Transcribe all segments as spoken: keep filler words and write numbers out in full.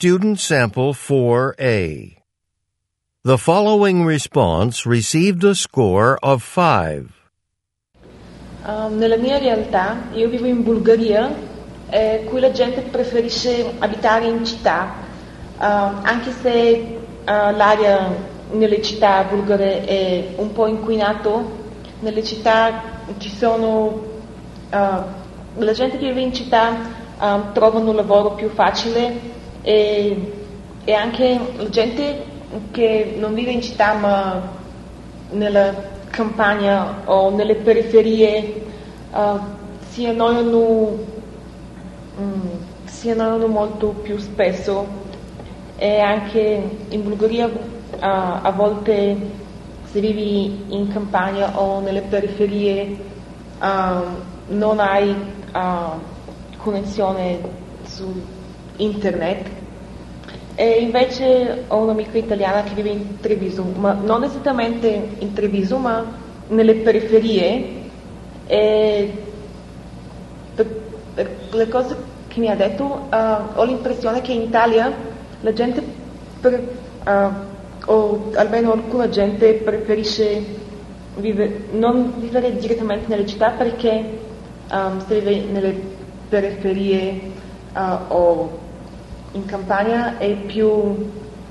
Student Sample four A. The following response received a score of five. Uh, nella mia realtà, io vivo in Bulgaria, eh, qui la gente preferisce abitare in città, uh, anche se uh, l'aria nelle città bulgare è un po' inquinato. Nelle città ci sono, uh, la gente che vive in città uh, trova un lavoro più facile e, e anche la gente che non vive in città ma nella campagna o nelle periferie uh, si annoiano, mm, si annoiano molto più spesso, e anche in Bulgaria uh, a volte se vivi in campagna o nelle periferie uh, non hai uh, connessione su internet. E invece ho un'amica italiana che vive in Treviso, ma non esattamente in Treviso, ma nelle periferie. E per, per le cose che mi ha detto, uh, ho l'impressione che in Italia la gente, per, uh, o almeno alcuna gente, preferisce vive, non vivere direttamente nelle città perché um, se vive nelle periferie uh, o in campagna è più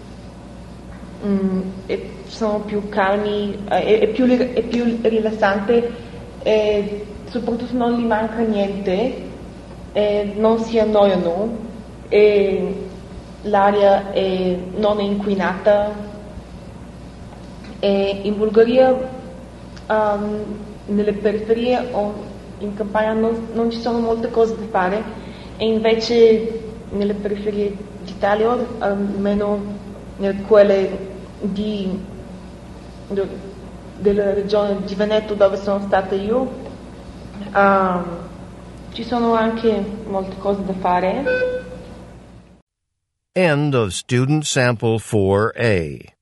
mm, è, sono più calmi, è, è, più, è più rilassante e soprattutto non gli manca niente e non si annoiano e l'aria è, non è inquinata. E in Bulgaria um, nelle periferie o in campagna non, non ci sono molte cose da fare, e invece nelle periferie d'Italia, almeno in quelle di, de, della regione di Veneto dove sono stata io, um, ci sono anche molte cose da fare. End of Student Sample four A.